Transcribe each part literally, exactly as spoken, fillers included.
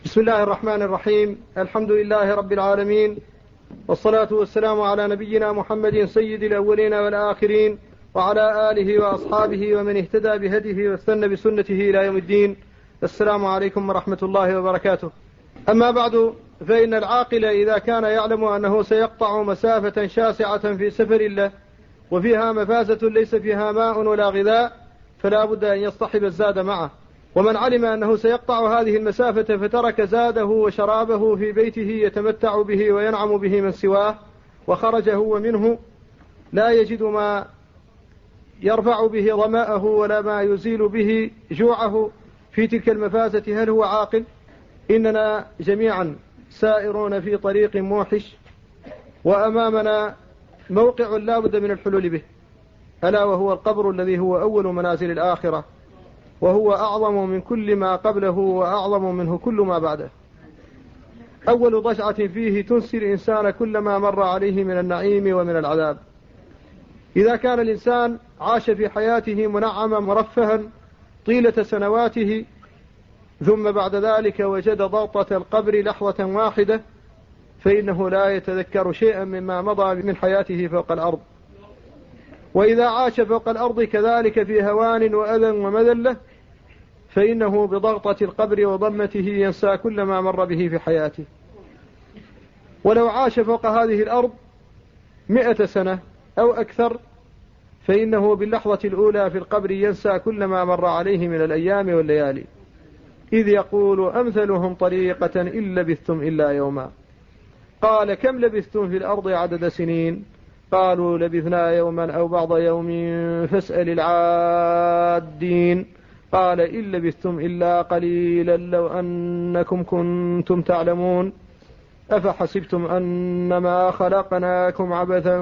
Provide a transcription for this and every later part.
بسم الله الرحمن الرحيم. الحمد لله رب العالمين، والصلاة والسلام على نبينا محمد سيد الأولين والآخرين، وعلى آله وأصحابه ومن اهتدى بهديه واستنى بسنته إلى يوم الدين. السلام عليكم ورحمة الله وبركاته. أما بعد، فإن العاقل إذا كان يعلم أنه سيقطع مسافة شاسعة في سفر له وفيها مفازة ليس فيها ماء ولا غذاء فلا بد أن يصطحب الزاد معه. ومن علم أنه سيقطع هذه المسافة فترك زاده وشرابه في بيته يتمتع به وينعم به من سواه، وخرج هو منه لا يجد ما يرفع به ظماءه ولا ما يزيل به جوعه في تلك المفازة، هل هو عاقل؟ إننا جميعا سائرون في طريق موحش، وأمامنا موقع لا بد من الحلول به، ألا وهو القبر الذي هو أول منازل الآخرة، وهو أعظم من كل ما قبله وأعظم منه كل ما بعده. أول ضجعة فيه تنسي الإنسان كل ما مر عليه من النعيم ومن العذاب. إذا كان الإنسان عاش في حياته منعما مرفها طيلة سنواته، ثم بعد ذلك وجد ضغطة القبر لحظة واحدة، فإنه لا يتذكر شيئا مما مضى من حياته فوق الأرض. وإذا عاش فوق الأرض كذلك في هوان وأذى ومذلة، فإنه بضغطة القبر وضمته ينسى كل ما مر به في حياته. ولو عاش فوق هذه الأرض مئة سنة أو أكثر، فإنه باللحظة الأولى في القبر ينسى كل ما مر عليه من الأيام والليالي، إذ يقول أمثلهم طريقة إن لبثتم إلا يوما. قال كم لبثتم في الأرض عدد سنين؟ قالوا لبثنا يوما أو بعض يوم فاسأل العادين. قال إن لبثتم إلا قليلا لو أنكم كنتم تعلمون. أفحسبتم أنما خلقناكم عبثا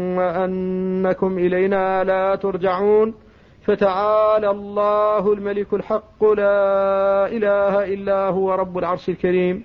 وأنكم إلينا لا ترجعون. فتعالى الله الملك الحق لا إله إلا هو رب العرش الكريم.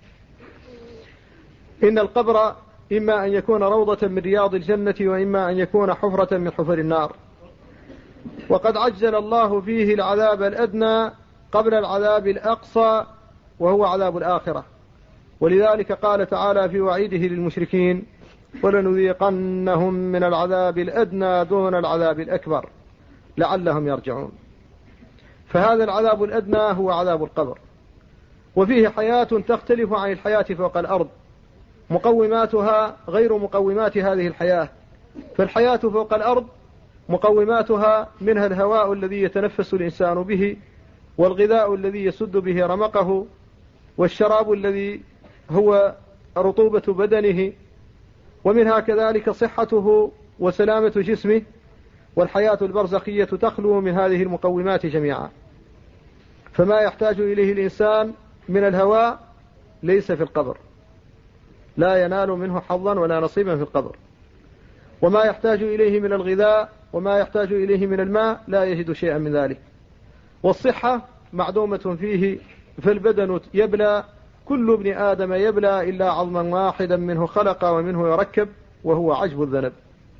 إن القبر إما أن يكون روضة من رياض الجنة، وإما أن يكون حفرة من حفر النار. وقد عجل الله فيه العذاب الأدنى قبل العذاب الأقصى، وهو عذاب الآخرة. ولذلك قال تعالى في وعيده للمشركين: ولنذيقنهم من العذاب الأدنى دون العذاب الأكبر لعلهم يرجعون. فهذا العذاب الأدنى هو عذاب القبر، وفيه حياة تختلف عن الحياة فوق الأرض، مقوماتها غير مقومات هذه الحياة. فالحياة فوق الأرض مقوماتها منها الهواء الذي يتنفس الإنسان به، والغذاء الذي يسد به رمقه، والشراب الذي هو رطوبة بدنه، ومنها كذلك صحته وسلامة جسمه. والحياة البرزخية تخلو من هذه المقومات جميعا. فما يحتاج إليه الإنسان من الهواء ليس في القبر، لا ينال منه حظا ولا نصيبا في القبر. وما يحتاج إليه من الغذاء وما يحتاج إليه من الماء لا يجد شيئا من ذلك. والصحة معدومة فيه، فالبدن يبلى، كل ابن آدم يبلى إلا عظما واحدا منه خلق ومنه يركب، وهو عجب الذنب.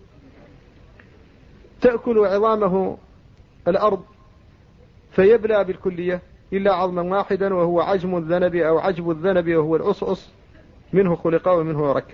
تأكل عظامه الأرض فيبلى بالكلية إلا عظما واحدا، وهو عجم الذنب أو عجب الذنب، وهو الأصأص، منه خلق ومنه يركب.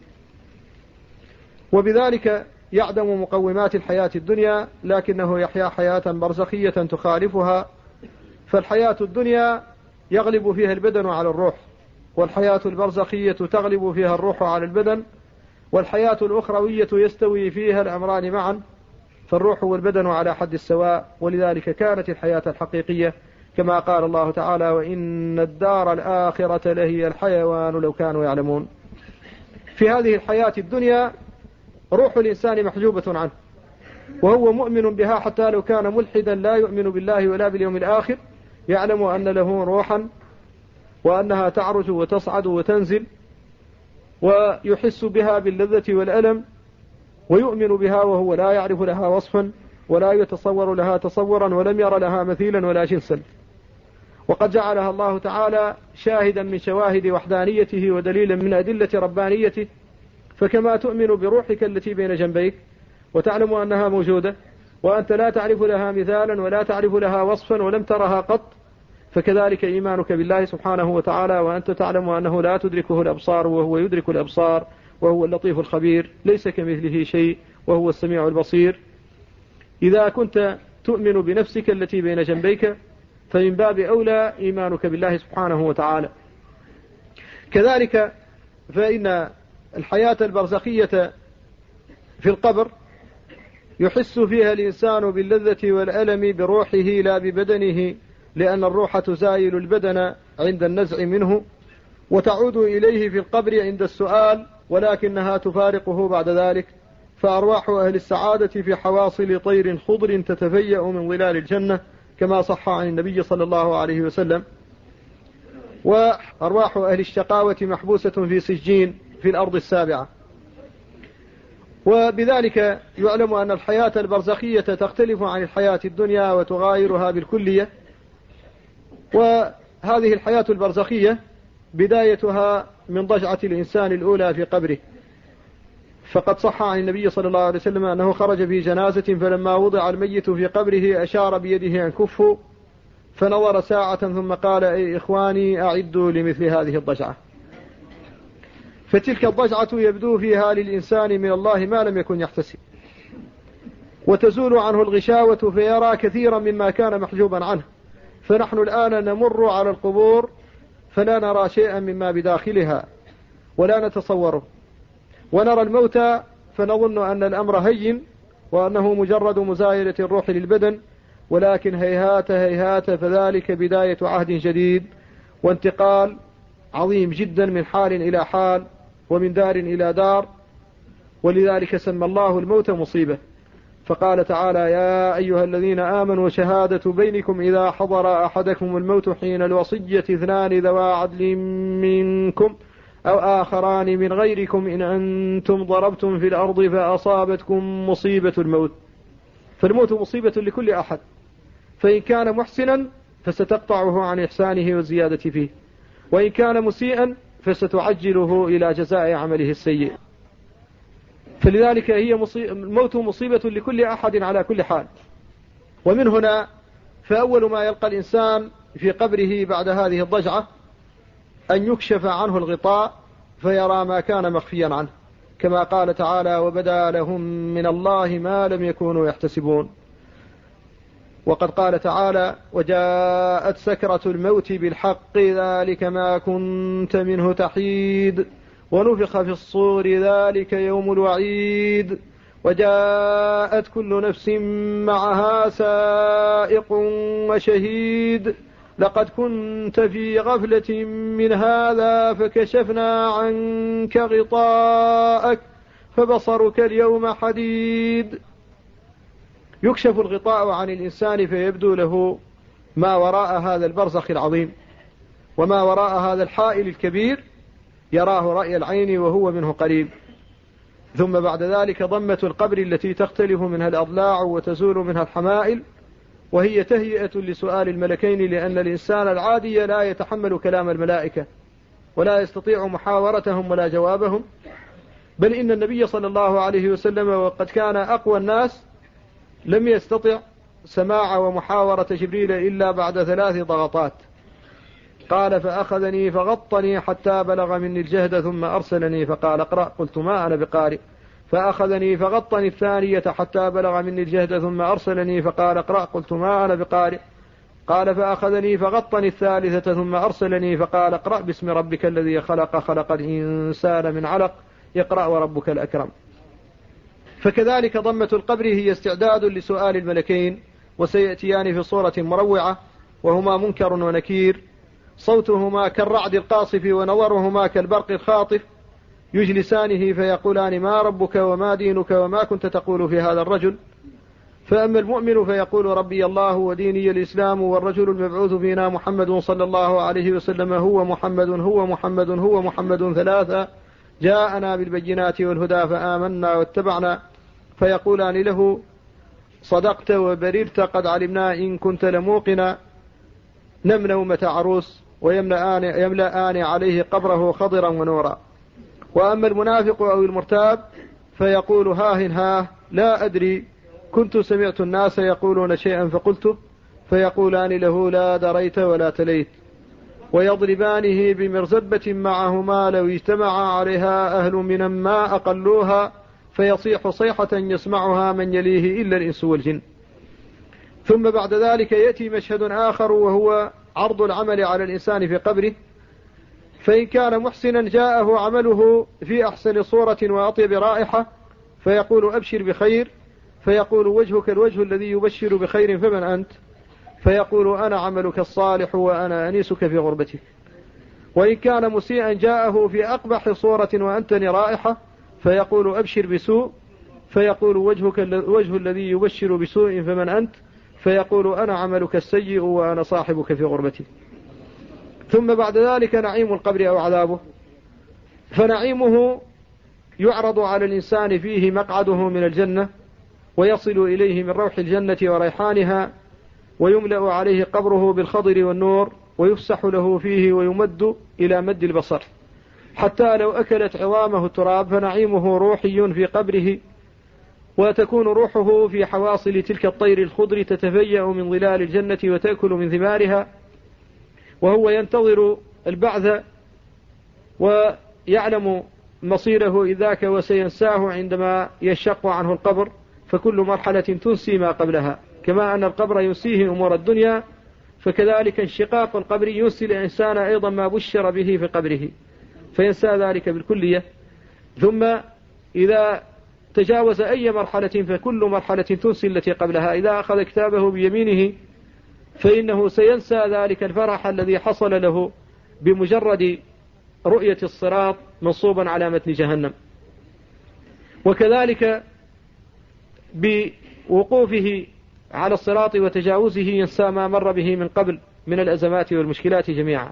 وبذلك يعدم مقومات الحياة الدنيا، لكنه يحيا حياة برزخية تخالفها. فالحياة الدنيا يغلب فيها البدن على الروح، والحياة البرزخية تغلب فيها الروح على البدن، والحياة الأخروية يستوي فيها الأمران معا، فالروح والبدن على حد السواء. ولذلك كانت الحياة الحقيقية كما قال الله تعالى: وإن الدار الآخرة لهي الحيوان لو كانوا يعلمون. في هذه الحياة الدنيا روح الإنسان محجوبة عنه، وهو مؤمن بها، حتى لو كان ملحدا لا يؤمن بالله ولا باليوم الآخر يعلم أن له روحا، وأنها تعرج وتصعد وتنزل، ويحس بها باللذة والألم، ويؤمن بها وهو لا يعرف لها وصفا ولا يتصور لها تصورا ولم ير لها مثيلا ولا جنسا. وقد جعلها الله تعالى شاهدا من شواهد وحدانيته ودليلا من أدلة ربانيته. فكما تؤمن بروحك التي بين جنبيك وتعلم أنها موجودة، وأنت لا تعرف لها مثالا ولا تعرف لها وصفا ولم ترها قط، فكذلك إيمانك بالله سبحانه وتعالى وأنت تعلم أنه لا تدركه الأبصار وهو يدرك الأبصار وهو اللطيف الخبير، ليس كمثله شيء وهو السميع البصير. إذا كنت تؤمن بنفسك التي بين جنبيك فمن باب أولى إيمانك بالله سبحانه وتعالى. كذلك فإن الحياة البرزخية في القبر يحس فيها الإنسان باللذة والألم بروحه لا ببدنه، لأن الروح تزايل البدن عند النزع منه وتعود إليه في القبر عند السؤال، ولكنها تفارقه بعد ذلك. فأرواح أهل السعادة في حواصل طير خضر تتفيأ من ظلال الجنة كما صح عن النبي صلى الله عليه وسلم. وأرواح أهل الشقاوة محبوسة في سجين في الأرض السابعة. وبذلك يعلم أن الحياة البرزخية تختلف عن الحياة الدنيا وتغايرها بالكلية. وهذه الحياة البرزخية بدايتها من ضجعة الإنسان الأولى في قبره، فقد صح عن النبي صلى الله عليه وسلم أنه خرج في جنازة فلما وضع الميت في قبره أشار بيده أن كفوا، فنظر ساعة ثم قال: أي إخواني أعدوا لمثل هذه الضجعة. فتلك الضجعة يبدو فيها للإنسان من الله ما لم يكن يحتسب، وتزول عنه الغشاوة فيرى كثيرا مما كان محجوبا عنه. فنحن الآن نمر على القبور فلا نرى شيئا مما بداخلها ولا نتصوره، ونرى الموتى فنظن أن الأمر هين وأنه مجرد مزايلة الروح للبدن، ولكن هيهات هيهات فذلك بداية عهد جديد وانتقال عظيم جدا من حال إلى حال ومن دار إلى دار. ولذلك سمى الله الموت مصيبة، فقال تعالى: يا أيها الذين آمنوا شهادة بينكم إذا حضر أحدكم الموت حين الوصية اثنان ذوى عدل منكم أو آخران من غيركم إن أنتم ضربتم في الأرض فأصابتكم مصيبة الموت. فالموت مصيبة لكل أحد، فإن كان محسنا فستقطعه عن إحسانه والزيادة فيه، وإن كان مسيئا فستعجله إلى جزاء عمله السيء. فلذلك هي مصيبة، الموت مصيبة لكل أحد على كل حال. ومن هنا فأول ما يلقى الإنسان في قبره بعد هذه الضجعة أن يكشف عنه الغطاء فيرى ما كان مخفيا عنه، كما قال تعالى: وبدا لهم من الله ما لم يكونوا يحتسبون. وقد قال تعالى: وجاءت سكرة الموت بالحق ذلك ما كنت منه تحيد ونفخ في الصور ذلك يوم الوعيد وجاءت كل نفس معها سائق وشهيد لقد كنت في غفلة من هذا فكشفنا عنك غطاءك فبصرك اليوم حديد. يكشف الغطاء عن الإنسان فيبدو له ما وراء هذا البرزخ العظيم وما وراء هذا الحائل الكبير يراه رأي العين وهو منه قريب. ثم بعد ذلك ضمة القبر التي تختلف منها الأضلاع وتزول منها الحمائل، وهي تهيئة لسؤال الملكين، لأن الإنسان العادي لا يتحمل كلام الملائكة ولا يستطيع محاورتهم ولا جوابهم، بل إن النبي صلى الله عليه وسلم وقد كان أقوى الناس لم يستطع سماع ومحاورة جبريل إلا بعد ثلاث ضغطات. قال: فأخذني فغطني حتى بلغ مني الجهد ثم أرسلني فقال: اقرأ. قلت: ما أنا بقارئ. فأخذني فغطني الثانية حتى بلغ مني الجهد ثم أرسلني فقال: اقرأ. قلت: ما أنا بقارئ. قال: فأخذني فغطني الثالثة ثم أرسلني فقال: اقرأ باسم ربك الذي خلق خلق الإنسان من علق اقرأ وربك الأكرم. فكذلك ضمة القبر هي استعداد لسؤال الملكين، وسيأتيان في صورة مروعة، وهما منكر ونكير، صوتهما كالرعد القاصف ونظرهما كالبرق الخاطف، يجلسانه فيقولان: ما ربك وما دينك وما كنت تقول في هذا الرجل؟ فأما المؤمن فيقول: ربي الله وديني الإسلام والرجل المبعوث فينا محمد صلى الله عليه وسلم هو محمد هو محمد هو محمد ثلاثة جاءنا بالبينات والهدى فآمنا واتبعنا. فيقولان له: صدقت وبررت قد علمنا إن كنت لموقنا. نم نومة عروس ويملأان يملأان عليه قبره خضرا ونورا. وأما المنافق أو المرتاب فيقول: هاه هاه لا أدري كنت سمعت الناس يقولون شيئا فقلته، فيقولان له لا دريت ولا تليت، ويضربانه بمرزبة معهما لو اجتمعا عليها أهل من ما أقلوها، فيصيح صيحة يسمعها من يليه إلا الإنس والجن. ثم بعد ذلك يأتي مشهد آخر، وهو عرض العمل على الإنسان في قبره، فإن كان محسنا جاءه عمله في أحسن صورة وأطيب رائحة فيقول أبشر بخير، فيقول وجهك الوجه الذي يبشر بخير فمن أنت؟ فيقول أنا عملك الصالح وأنا أنيسك في غربتك. وإن كان مسيئا جاءه في أقبح صورة وأنتن رائحة فيقول أبشر بسوء، فيقول وجهك الوجه الذي يبشر بسوء فمن أنت؟ فيقول أنا عملك السيء وأنا صاحبك في غربتي. ثم بعد ذلك نعيم القبر أو عذابه، فنعيمه يعرض على الإنسان فيه مقعده من الجنة، ويصل إليه من روح الجنة وريحانها، ويملأ عليه قبره بالخضر والنور، ويفسح له فيه ويمد إلى مد البصر، حتى لو أكلت عظامه التراب. فنعيمه روحي في قبره، وتكون روحه في حواصل تلك الطير الخضر تتفيأ من ظلال الجنة وتأكل من ثمارها، وهو ينتظر البعث ويعلم مصيره إذاك، وسينساه عندما يشق عنه القبر، فكل مرحلة تنسي ما قبلها. كما أن القبر ينسيه أمور الدنيا، فكذلك انشقاق القبر ينسي الإنسان أيضا ما بشر به في قبره، فينسى ذلك بالكلية. ثم إذا تجاوز أي مرحلة فكل مرحلة تنسي التي قبلها. إذا أخذ كتابه بيمينه فإنه سينسى ذلك الفرح الذي حصل له بمجرد رؤية الصراط منصوبا على متن جهنم. وكذلك بوقوفه على الصراط وتجاوزه ينسى ما مر به من قبل من الأزمات والمشكلات جميعا.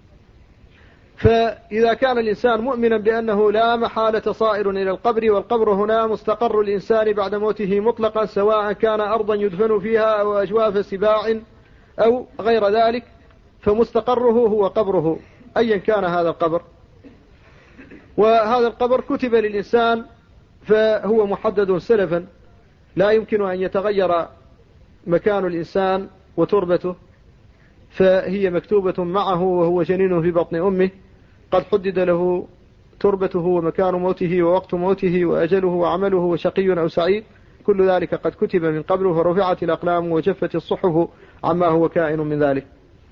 فإذا كان الإنسان مؤمنا بأنه لا محالة صائر إلى القبر، والقبر هنا مستقر الإنسان بعد موته مطلقا، سواء كان أرضا يدفن فيها أو أجواف سباع أو غير ذلك، فمستقره هو قبره أيا كان هذا القبر. وهذا القبر كتب للإنسان، فهو محدد سلفا، لا يمكن أن يتغير مكان الإنسان وتربته، فهي مكتوبة معه وهو جنين في بطن أمه، قد حدد له تربته ومكان موته ووقت موته وأجله وعمله وشقي أو سعيد، كل ذلك قد كتب من قبله، فرفعت الأقلام وجفت الصحف عما هو كائن من ذلك.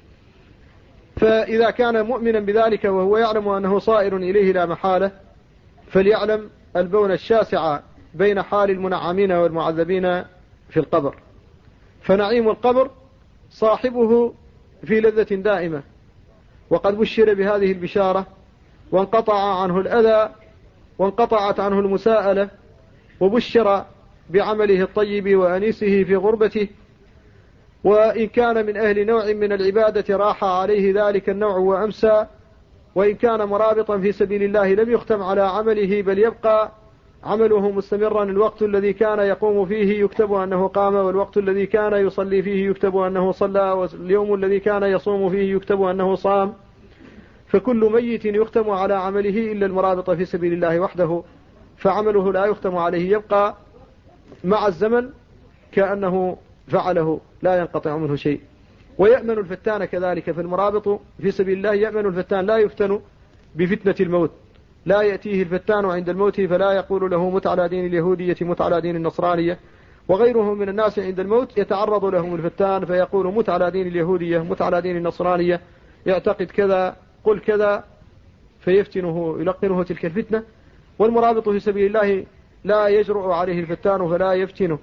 فإذا كان مؤمنا بذلك وهو يعلم أنه صائر إليه لا محالة، فليعلم البون الشاسع بين حال المنعمين والمعذبين في القبر. فنعيم القبر صاحبه في لذة دائمة، وقد بشر بهذه البشارة، وانقطع عنه الأذى، وانقطعت عنه المساءلة، وبشر بعمله الطيب وأنيسه في غربته. وإن كان من أهل نوع من العبادة راح عليه ذلك النوع وأمسى، وإن كان مرابطا في سبيل الله لم يختم على عمله، بل يبقى عمله مستمرا. الوقت الذي كان يقوم فيه يكتب أنه قام، والوقت الذي كان يصلي فيه يكتب أنه صلى، واليوم الذي كان يصوم فيه يكتب أنه صام. فكل ميت يختم على عمله إلا المرابط في سبيل الله وحده، فعمله لا يختم عليه، يبقى مع الزمن كأنه فعله، لا ينقطع منه شيء. ويأمن الفتان كذلك، فالمرابط في سبيل الله يأمن الفتان، لا يفتن بفتنة الموت، لا يأتيه الفتان عند الموت فلا يقول له مت على دين اليهودية مت على دين النصرانية. وغيره من الناس عند الموت يتعرض لهم الفتان فيقول مت على دين اليهودية مت على دين النصرانية، يعتقد كذا قل كذا، فيفتنه يلقنه تلك الفتنة. والمرابط في سبيل الله لا يجرؤ عليه الفتان فلا يفتنه.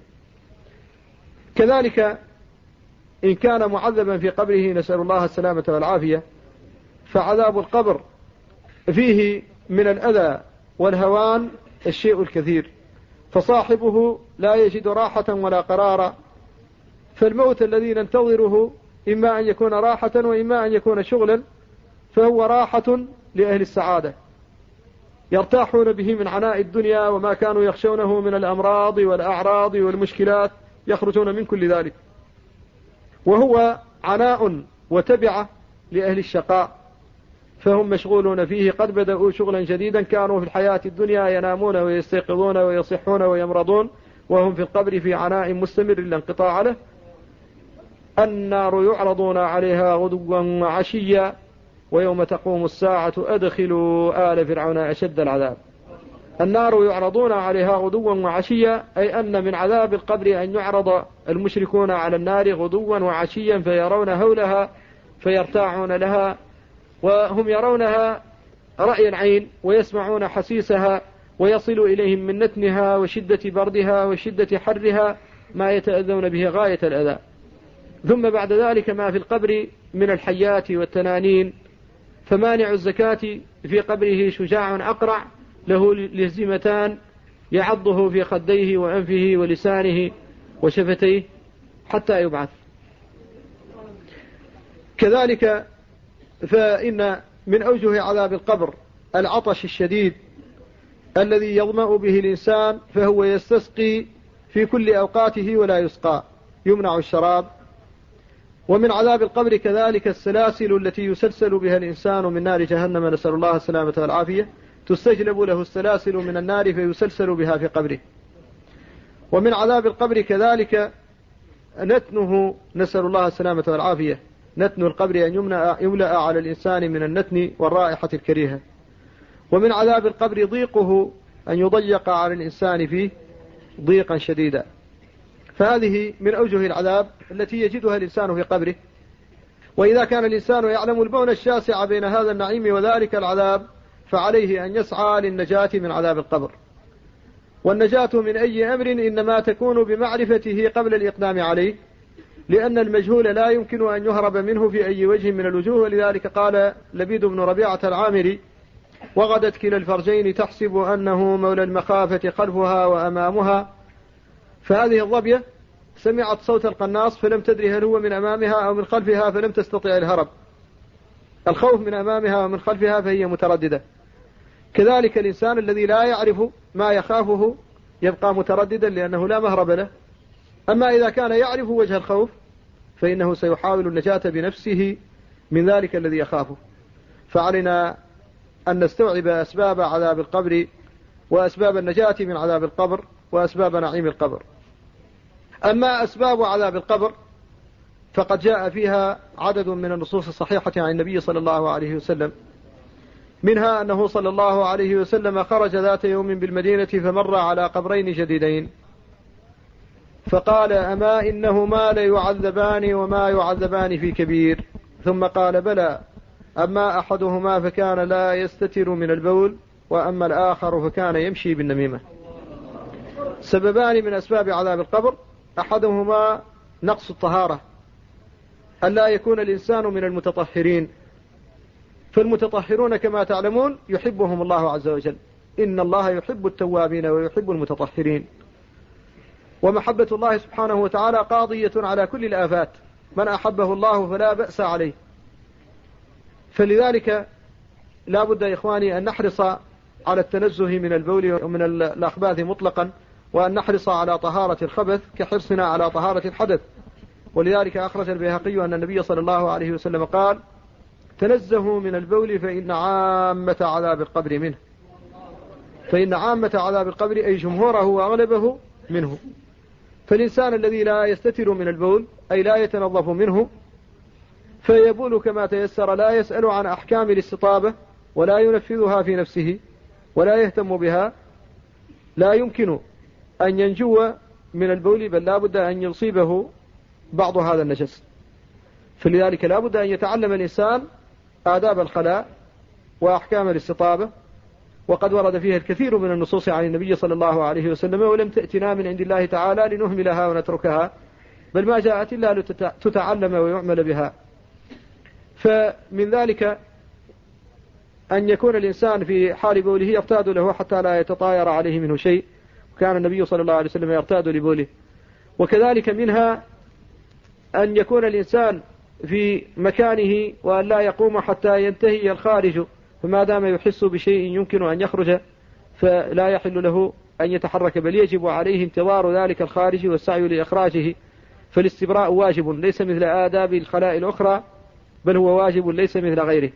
كذلك إن كان معذبا في قبره، نسأل الله السلامة والعافية، فعذاب القبر فيه من الأذى والهوان الشيء الكثير، فصاحبه لا يجد راحة ولا قرارا. فالموت الذي ننتظره إما أن يكون راحة وإما أن يكون شغلا، فهو راحة لأهل السعادة يرتاحون به من عناء الدنيا وما كانوا يخشونه من الأمراض والأعراض والمشكلات، يخرجون من كل ذلك. وهو عناء وتبعة لأهل الشقاء، فهم مشغولون فيه، قد بدأوا شغلا جديدا، كانوا في الحياة الدنيا ينامون ويستيقظون ويصحون ويمرضون، وهم في القبر في عناء مستمر لا انقطاع له. النار يعرضون عليها غدوا وعشيا ويوم تقوم الساعة أدخلوا آل فرعون أشد العذاب. النار يعرضون عليها غدوا وعشيا، أي أن من عذاب القبر أن يعرض المشركون على النار غدوا وعشيا فيرون هولها فيرتاعون لها، وهم يرونها رأي العين ويسمعون حسيسها، ويصل إليهم من نتنها وشدة بردها وشدة حرها ما يتأذون به غاية الأذى. ثم بعد ذلك ما في القبر من الحيات والتنانين، فمانع الزكاة في قبره شجاع أقرع له لزمتان يعضه في خديه وأنفه ولسانه وشفتيه حتى يبعث. كذلك فإن من أوجه عذاب القبر العطش الشديد الذي يظمأ به الإنسان فهو يستسقي في كل أوقاته ولا يسقى، يمنع الشراب. ومن عذاب القبر كذلك السلاسل التي يسلسل بها الإنسان من نار جهنم، نسأل الله السلامة والعافية، تستجلب له السلاسل من النار فيسلسل بها في قبره. ومن عذاب القبر كذلك نتنه، نسأل الله السلامة والعافية، نتن القبر أن يملأ على الإنسان من النتن والرائحة الكريهة. ومن عذاب القبر ضيقه أن يضيق على الإنسان فيه ضيقا شديدا. فهذه من أوجه العذاب التي يجدها الإنسان في قبره. وإذا كان الإنسان يعلم البون الشاسع بين هذا النعيم وذلك العذاب فعليه أن يسعى للنجاة من عذاب القبر. والنجاة من أي أمر إنما تكون بمعرفته قبل الإقدام عليه، لأن المجهول لا يمكن أن يهرب منه في أي وجه من الوجوه. ولذلك قال لبيد بن ربيعة العامري: وغدت كلا الفرجين تحسب أنه مولى المخافة خلفها وأمامها. فهذه الظبية سمعت صوت القناص فلم تدري هل هو من أمامها أو من خلفها فلم تستطع الهرب. الخوف من أمامها ومن خلفها فهي مترددة. كذلك الإنسان الذي لا يعرف ما يخافه يبقى مترددا لأنه لا مهرب له. أما إذا كان يعرف وجه الخوف فإنه سيحاول النجاة بنفسه من ذلك الذي يخافه. فعلينا أن نستوعب أسباب عذاب القبر وأسباب النجاة من عذاب القبر وأسباب نعيم القبر. أما أسباب عذاب القبر فقد جاء فيها عدد من النصوص الصحيحة عن النبي صلى الله عليه وسلم، منها أنه صلى الله عليه وسلم خرج ذات يوم بالمدينة فمر على قبرين جديدين فقال: أما إنهما ليعذبان وما يعذبان في كبير. ثم قال: بلى، أما أحدهما فكان لا يستتر من البول، وأما الآخر فكان يمشي بالنميمة. سببان من أسباب عذاب القبر: أحدهما نقص الطهارة، ألا يكون الإنسان من المتطهرين. فالمتطهرون كما تعلمون يحبهم الله عز وجل، إن الله يحب التوابين ويحب المتطهرين. ومحبة الله سبحانه وتعالى قاضية على كل الآفات، من أحبه الله فلا بأس عليه. فلذلك لا بد يا إخواني أن نحرص على التنزه من البول ومن الأخباث مطلقا، وأن نحرص على طهارة الخبث كحرصنا على طهارة الحدث. ولذلك أخرج البيهقي أن النبي صلى الله عليه وسلم قال: تنزهوا من البول فإن عامة عذاب القبر منه. فإن عامة عذاب القبر أي جمهوره وأغلبه منه. فالإنسان الذي لا يستتر من البول أي لا يتنظف منه فيبول كما تيسر، لا يسأل عن أحكام الاستطابة ولا ينفذها في نفسه ولا يهتم بها، لا يمكن أن ينجو من البول، بل لا بد أن يصيبه بعض هذا النجس. فلذلك لا بد أن يتعلم الإنسان آداب الخلاء وأحكام الاستطابة، وقد ورد فيها الكثير من النصوص عن النبي صلى الله عليه وسلم، ولم تأتنا من عند الله تعالى لنهملها ونتركها، بل ما جاءت إلا لتتعلم ويعمل بها. فمن ذلك أن يكون الإنسان في حال بوله يرتاد له حتى لا يتطاير عليه منه شيء، وكان النبي صلى الله عليه وسلم يرتاد لبوله. وكذلك منها أن يكون الإنسان في مكانه وأن لا يقوم حتى ينتهي الخارج، فما دام يحس بشيء يمكن أن يخرج فلا يحل له أن يتحرك، بل يجب عليه انتظار ذلك الخارج والسعي لإخراجه. فالاستبراء واجب ليس مثل آداب الخلاء الأخرى، بل هو واجب ليس مثل غيره.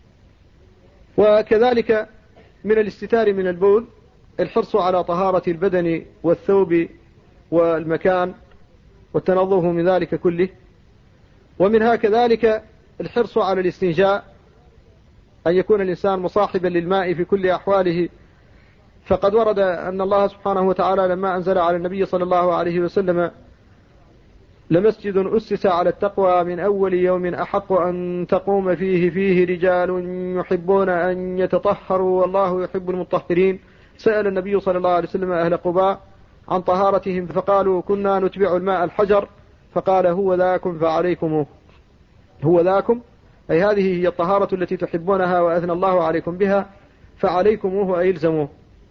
وكذلك من الاستتار من البول الحرص على طهارة البدن والثوب والمكان والتنظف من ذلك كله. ومنها كذلك الحرص على الاستنجاء، أن يكون الإنسان مصاحبا للماء في كل أحواله. فقد ورد أن الله سبحانه وتعالى لما أنزل على النبي صلى الله عليه وسلم لمسجد أسس على التقوى من أول يوم أحق أن تقوم فيه فيه رجال يحبون أن يتطهروا والله يحب المطهرين. سأل النبي صلى الله عليه وسلم أهل قباء عن طهارتهم فقالوا كنا نتبع الماء الحجر، فقال هو ذاكم فعليكم، هو ذاكم أي هذه هي الطهارة التي تحبونها وأثنى الله عليكم بها، فعليكموه أي الزموه.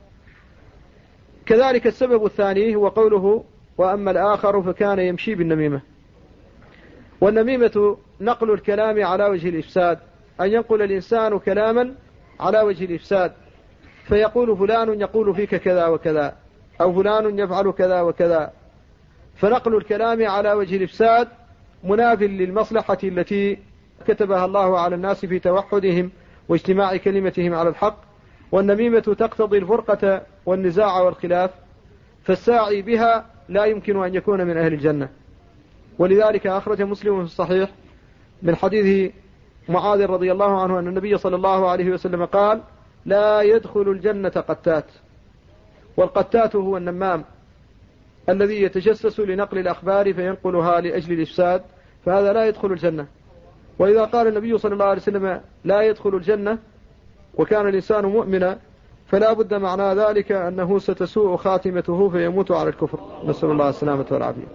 كذلك السبب الثاني هو قوله وأما الآخر فكان يمشي بالنميمة. والنميمة نقل الكلام على وجه الإفساد، أن ينقل الإنسان كلاما على وجه الإفساد، فيقول فلان يقول فيك كذا وكذا، أو فلان يفعل كذا وكذا. فنقل الكلام على وجه الإفساد مناف للمصلحة التي كتبها الله على الناس في توحدهم واجتماع كلمتهم على الحق. والنميمة تقتضي الفرقة والنزاع والخلاف، فالساعي بها لا يمكن أن يكون من أهل الجنة. ولذلك أخرج مسلم في الصحيح من حديث معاذ رضي الله عنه أن النبي صلى الله عليه وسلم قال لا يدخل الجنة قتات. والقتات هو النمام الذي يتجسس لنقل الأخبار فينقلها لأجل الإفساد، فهذا لا يدخل الجنة. وإذا قال النبي صلى الله عليه وسلم لا يدخل الجنة وكان الإنسان مؤمنا، فلا بد معنى ذلك أنه ستسوء خاتمته فيموت على الكفر، نسأل الله السلامة والعافية.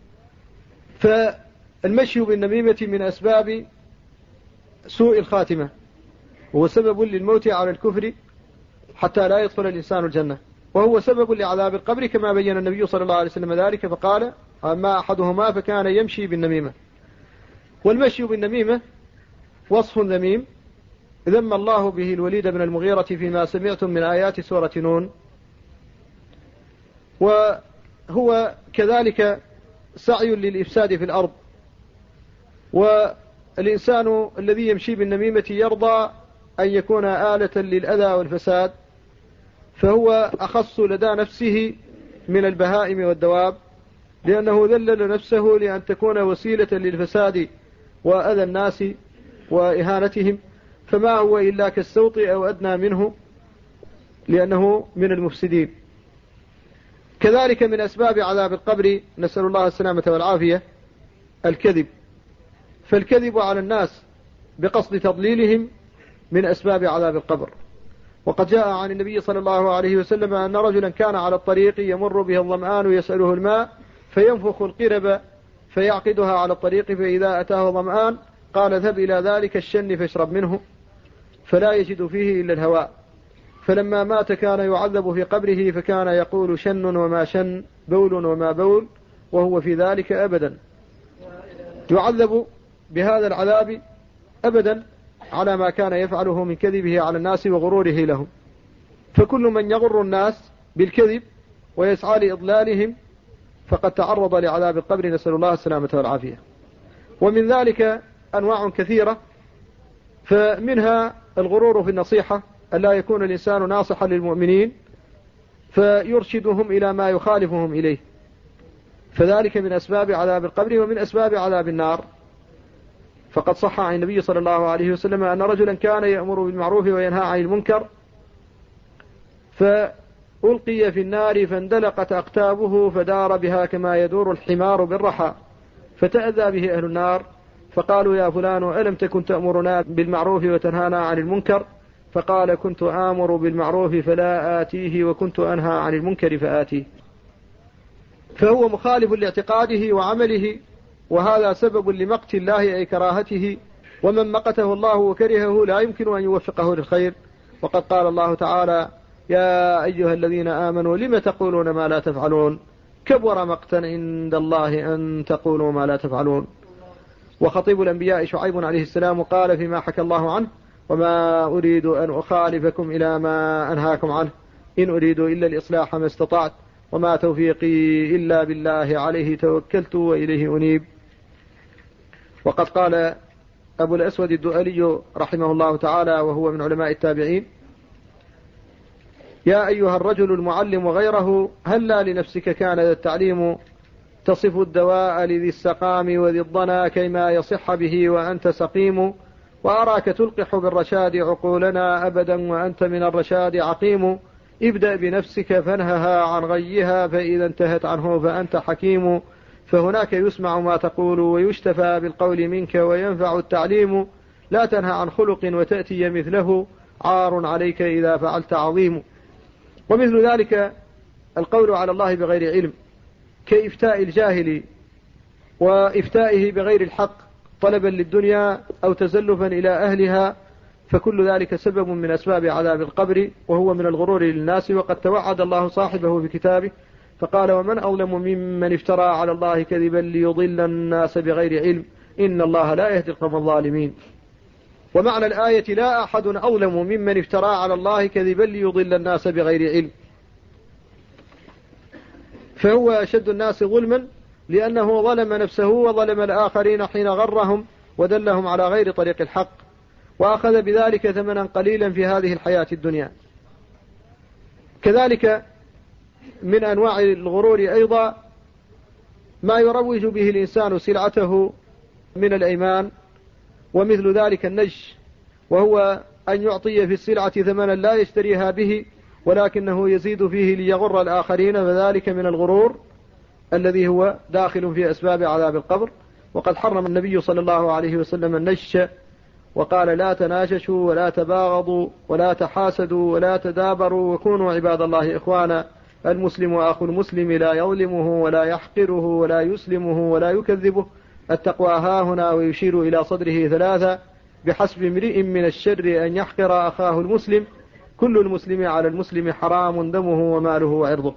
فالمشي بالنميمة من أسباب سوء الخاتمة، وهو سبب للموت على الكفر حتى لا يدخل الإنسان الجنة، وهو سبب لعذاب القبر كما بين النبي صلى الله عليه وسلم ذلك فقال أما أحدهما فكان يمشي بالنميمة. والمشي بالنميمة وصف ذميم ذم الله به الوليد بن المغيرة فيما سمعتم من آيات سورة نون. وهو كذلك سعي للإفساد في الأرض، والإنسان الذي يمشي بالنميمة يرضى أن يكون آلة للأذى والفساد، فهو أخص لدى نفسه من البهائم والدواب، لأنه ذلل نفسه لأن تكون وسيلة للفساد وأذى الناس وإهانتهم، فما هو إلا كالسوط أو أدنى منه لأنه من المفسدين. كذلك من أسباب عذاب القبر نسأل الله السلامة والعافية الكذب، فالكذب على الناس بقصد تضليلهم من أسباب عذاب القبر. وقد جاء عن النبي صلى الله عليه وسلم أن رجلا كان على الطريق يمر به الظمآن يسأله الماء فينفخ القرب فيعقدها على الطريق، فإذا أتاه ظمآن قال اذهب إلى ذلك الشن فاشرب منه، فلا يجد فيه إلا الهواء. فلما مات كان يعذب في قبره فكان يقول شن وما شن، بول وما بول، وهو في ذلك أبدا، يعذب بهذا العذاب أبدا على ما كان يفعله من كذبه على الناس وغروره لهم. فكل من يغر الناس بالكذب ويسعى لإضلالهم فقد تعرض لعذاب القبر، نسأل الله السلامة والعافية. ومن ذلك أنواع كثيرة، فمنها الغرور في النصيحة، ألا يكون الإنسان ناصحا للمؤمنين فيرشدهم إلى ما يخالفهم إليه، فذلك من أسباب عذاب القبر ومن أسباب عذاب النار. فقد صح عن النبي صلى الله عليه وسلم أن رجلا كان يأمر بالمعروف وينهى عن المنكر فألقي في النار فاندلقت أقتابه فدار بها كما يدور الحمار بالرحى، فتأذى به أهل النار فقالوا يا فلان ألم تكن تأمرنا بالمعروف وتنهانا عن المنكر؟ فقال كنت آمر بالمعروف فلا آتيه وكنت أنهى عن المنكر فآتيه. فهو مخالف لاعتقاده وعمله، وهذا سبب لمقت الله أي كراهته، ومن مقته الله وكرهه لا يمكن أن يوفقه للخير. وقد قال الله تعالى يا أيها الذين آمنوا لم تقولون ما لا تفعلون كبر مقتا عند الله أن تقولوا ما لا تفعلون. وخطيب الأنبياء شعيب عليه السلام قال فيما حكى الله عنه وما أريد أن أخالفكم إلى ما أنهاكم عنه إن أريد إلا الإصلاح ما استطعت وما توفيقي إلا بالله عليه توكلت وإليه أنيب. وقد قال أبو الأسود الدؤلي رحمه الله تعالى وهو من علماء التابعين يا أيها الرجل المعلم غيره هلا لنفسك كان ذا التعليم تصف الدواء لذي السقام وذي الضنا كيما يصح به وأنت سقيم، وأراك تلقح بالرشاد عقولنا أبدا وأنت من الرشاد عقيم. ابدأ بنفسك فانهها عن غيها، فإذا انتهت عنه فأنت حكيم. فهناك يسمع ما تقول ويشتفى بالقول منك وينفع التعليم. لا تنهى عن خلق وتأتي مثله، عار عليك إذا فعلت عظيم. ومثل ذلك القول على الله بغير علم، كإفتاء الجاهل وإفتائه بغير الحق طلبا للدنيا أو تزلفا إلى أهلها، فكل ذلك سبب من أسباب عذاب القبر، وهو من الغرور للناس. وقد توعد الله صاحبه في كتابه فقال: ومن أظلم ممن افترى على الله كذبا ليضل الناس بغير علم، إن الله لا يهدي القوم الظالمين. ومعنى الآية: لا أحد أظلم ممن افترى على الله كذبا ليضل الناس بغير علم، فهو أشد الناس ظلما لأنه ظلم نفسه وظلم الآخرين حين غرهم ودلهم على غير طريق الحق، وأخذ بذلك ثمنا قليلا في هذه الحياة الدنيا. كذلك من أنواع الغرور أيضا ما يروج به الإنسان سلعته من الأيمان، ومثل ذلك النجش، وهو أن يعطي في السلعة ثمنا لا يشتريها به ولكنه يزيد فيه ليغر الآخرين، فذلك من الغرور الذي هو داخل في أسباب عذاب القبر. وقد حرم النبي صلى الله عليه وسلم النجش وقال: لا تناجشوا ولا تباغضوا ولا تحاسدوا ولا تدابروا وكونوا عباد الله إخوانا، المسلم أخو المسلم لا يظلمه ولا يحقره ولا يسلمه ولا يكذبه، التقوى ها هنا، ويشير إلى صدره ثلاثة: بحسب امرئ من الشر أن يحقر أخاه المسلم، كل المسلم على المسلم حرام دمه وماله وعرضه.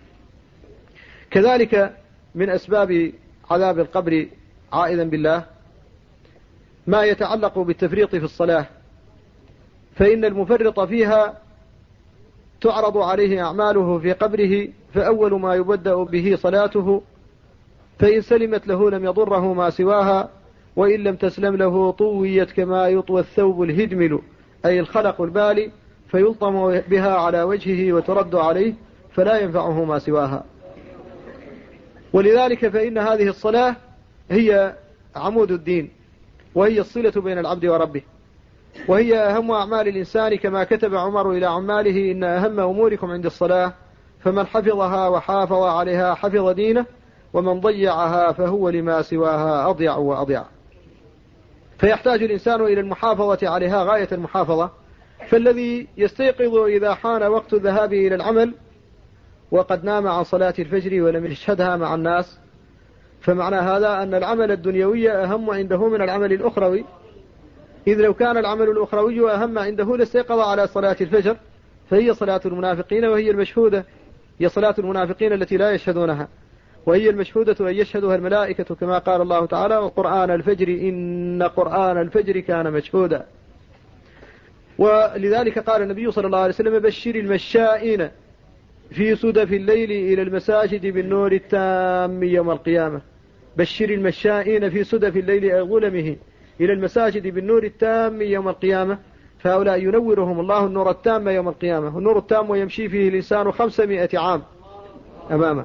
كذلك من أسباب عذاب القبر عائذا بالله ما يتعلق بالتفريط في الصلاة، فإن المفرط فيها تعرض عليه أعماله في قبره، فأول ما يبدأ به صلاته، فإن سلمت له لم يضره ما سواها، وإن لم تسلم له طويت كما يطوى الثوب الهدمل، أي الخلق البالي، فيلطم بها على وجهه وترد عليه فلا ينفعه ما سواها. ولذلك فإن هذه الصلاة هي عمود الدين، وهي الصلة بين العبد وربه، وهي أهم أعمال الإنسان، كما كتب عمر إلى عماله: إن أهم أموركم عند الصلاة، فمن حفظها وحافظ عليها حفظ دينه، ومن ضيعها فهو لما سواها أضيع وأضيع. فيحتاج الإنسان إلى المحافظة عليها غاية المحافظة. فالذي يستيقظ إذا حان وقت الذهاب إلى العمل وقد نام عن صلاة الفجر ولم يشهدها مع الناس، فمعنى هذا أن العمل الدنيوي أهم عنده من العمل الأخروي، إذ لو كان العمل الأخروي أهم عنده لاستيقظ على صلاة الفجر، فهي صلاة المنافقين وهي المشهودة، هي صلاة المنافقين التي لا يشهدونها، وهي المشهودة أن يشهدها الملائكة، كما قال الله تعالى: وقرآن الفجر إن قرآن الفجر كان مشهودا. ولذلك قال النبي صلى الله عليه وسلم: بشر المشائين في سدف الليل إلى المساجد بالنور التام يوم القيامة. بشر المشائين في سدف الليل أي ظلمه إلى المساجد بالنور التام يوم القيامة، فهؤلاء ينورهم الله النور التام يوم القيامة، النور التام ويمشي فيه الإنسان خمسمائة عام أمامه.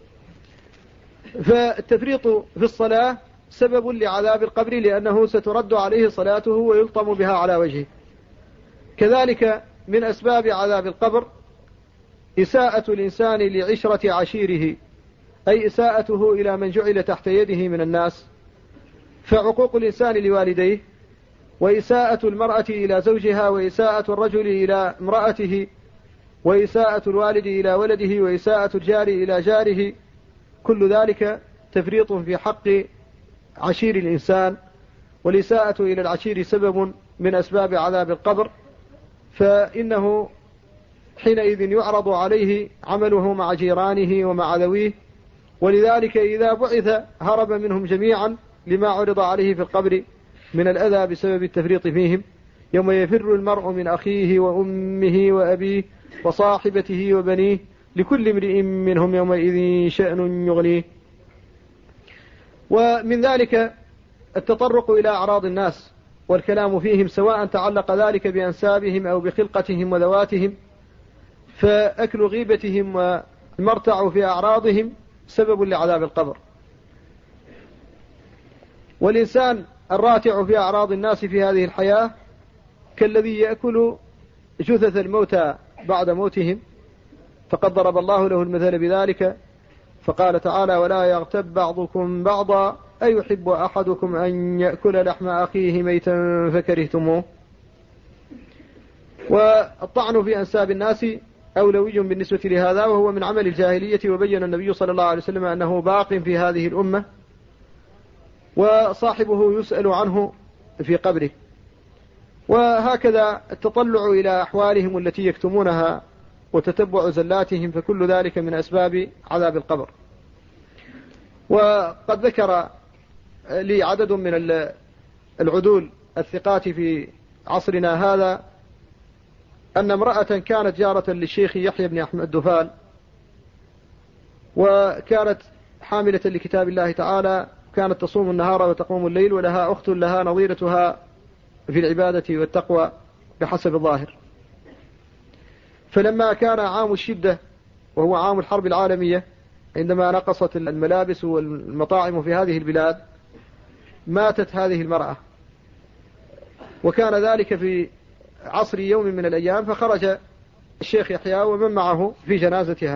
فالتفريط في الصلاة سبب لعذاب القبر، لأنه سترد عليه صلاته ويلطم بها على وجهه. كذلك من أسباب عذاب القبر إساءة الإنسان لعشرة عشيره، أي إساءته إلى من جعل تحت يده من الناس، فعقوق الإنسان لوالديه، وإساءة المرأة إلى زوجها، وإساءة الرجل إلى امرأته، وإساءة الوالد إلى ولده، وإساءة الجار إلى جاره، كل ذلك تفريط في حق عشير الإنسان. والإساءة إلى العشير سبب من أسباب عذاب القبر، فإنه حينئذ يعرض عليه عمله مع جيرانه ومع ذويه، ولذلك إذا بعث هرب منهم جميعا لما عرض عليه في القبر من الأذى بسبب التفريط فيهم. يوم يفر المرء من أخيه وأمه وأبيه وصاحبته وبنيه لكل امرئ منهم يومئذ شأن يغنيه. ومن ذلك التطرق إلى أعراض الناس والكلام فيهم، سواء تعلق ذلك بأنسابهم أو بخلقتهم وذواتهم، فأكل غيبتهم والمرتع في أعراضهم سبب لعذاب القبر. والإنسان الراتع في أعراض الناس في هذه الحياة كالذي يأكل جثث الموتى بعد موتهم، فقد ضرب الله له المثل بذلك فقال تعالى: ولا يغتب بعضكم بعضا أيحب أحدكم أن يأكل لحم أخيه ميتا فكرهتموه. والطعن في أنساب الناس أولوي بالنسبة لهذا، وهو من عمل الجاهلية، وبين النبي صلى الله عليه وسلم أنه باق في هذه الأمة وصاحبه يسأل عنه في قبره. وهكذا التطلع إلى أحوالهم التي يكتمونها وتتبع زلاتهم، فكل ذلك من أسباب عذاب القبر. وقد ذكر لي عدد من العدول الثقات في عصرنا هذا أن امرأة كانت جارة للشيخ يحيى بن أحمد دفال، وكانت حاملة لكتاب الله تعالى، كانت تصوم النهار وتقوم الليل، ولها أخت لها نظيرتها في العبادة والتقوى بحسب الظاهر. فلما كان عام الشدة وهو عام الحرب العالمية، عندما نقصت الملابس والمطاعم في هذه البلاد، ماتت هذه المرأة، وكان ذلك في عصر يوم من الأيام، فخرج الشيخ يحيى ومن معه في جنازتها.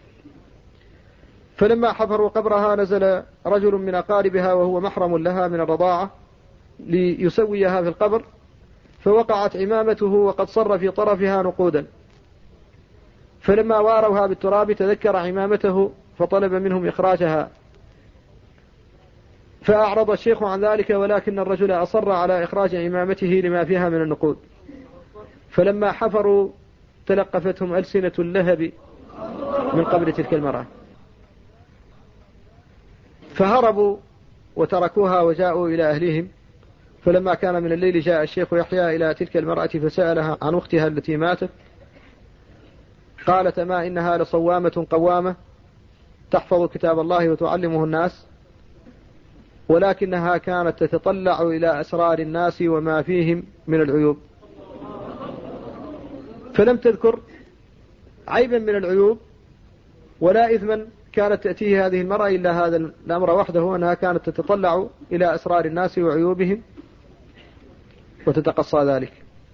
فلما حفروا قبرها نزل رجل من أقاربها وهو محرم لها من الرضاعة ليسويها في القبر، فوقعت عمامته وقد صر في طرفها نقودا، فلما واروها بالتراب تذكر عمامته فطلب منهم إخراجها، فأعرض الشيخ عن ذلك، ولكن الرجل أصر على إخراج عمامته لما فيها من النقود. فلما حفروا تلقفتهم ألسنة اللهب من قبر تلك المرأة، فهربوا وتركوها وجاءوا إلى أهلهم. فلما كان من الليل جاء الشيخ يحيى إلى تلك المرأة فسألها عن أختها التي ماتت، قالت: ما إنها لصوامة قوامة تحفظ كتاب الله وتعلمه الناس، ولكنها كانت تتطلع إلى أسرار الناس وما فيهم من العيوب. فلم تذكر عيبا من العيوب ولا إثما كانت تأتيه هذه المرأة إلا هذا الأمر وحده، أنها كانت تتطلع إلى أسرار الناس وعيوبهم وتتقصى ذلك.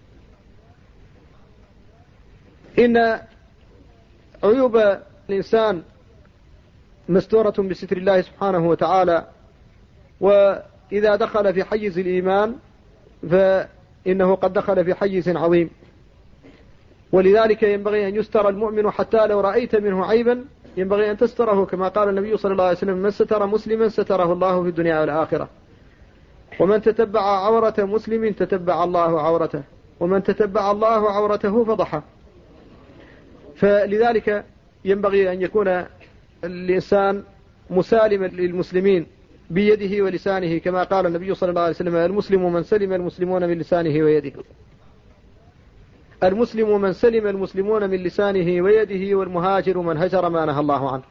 إن عيوب الإنسان مستورة بستر الله سبحانه وتعالى، وإذا دخل في حيز الإيمان فإنه قد دخل في حيز عظيم، ولذلك ينبغي أن يستر المؤمن حتى لو رأيت منه عيبا ينبغي أن تستره، كما قال النبي صلى الله عليه وسلم: من ستر مسلما ستره الله في الدنيا والآخرة، ومن تتبع عورة مسلم تتبع الله عورته، ومن تتبع الله عورته فضحه. فلذلك ينبغي أن يكون الإنسان مسالما للمسلمين بيده ولسانه، كما قال النبي صلى الله عليه وسلم: المسلم من سلم المسلمون من لسانه ويده. المسلم من سلم المسلمون من لسانه ويده، والمهاجر من هجر ما نهى الله عنه.